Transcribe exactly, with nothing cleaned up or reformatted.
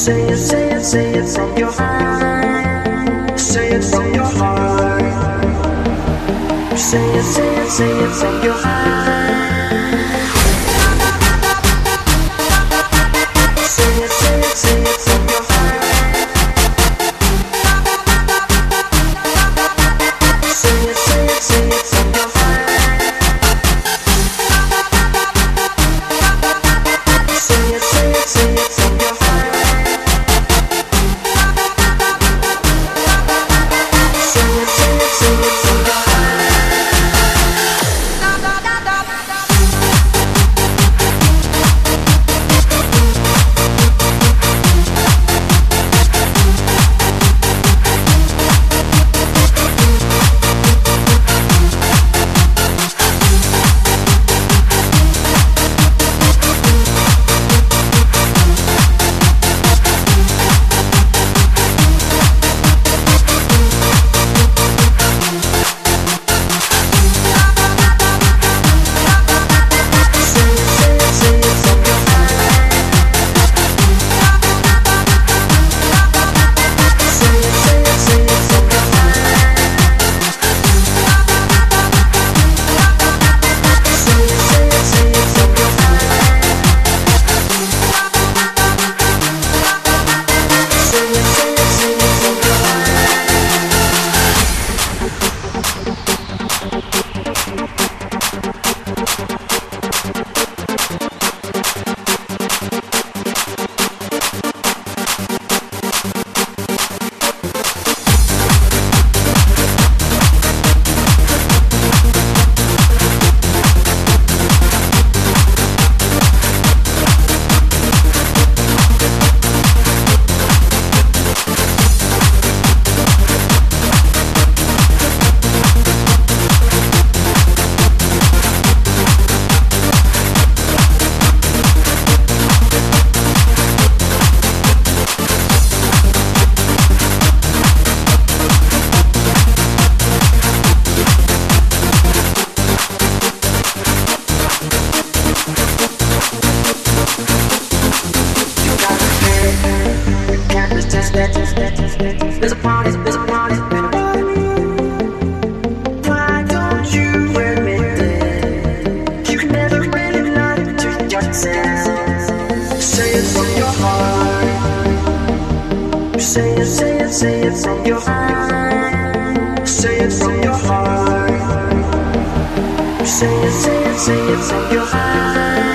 Say it, say it, say it from your heart. Say it from your heart. Say it, say it, say it from your heart. Say it, say it, say it from your heart. Say it, say it, say it from your heart. Say it, say it, say it from your heart. There's a party, there's a party, why don't you admit it? You can never really lie to yourself. Say it from your heart. Say it, say it, say it from your heart. Say it from your heart. Say it, say it, say it from your heart.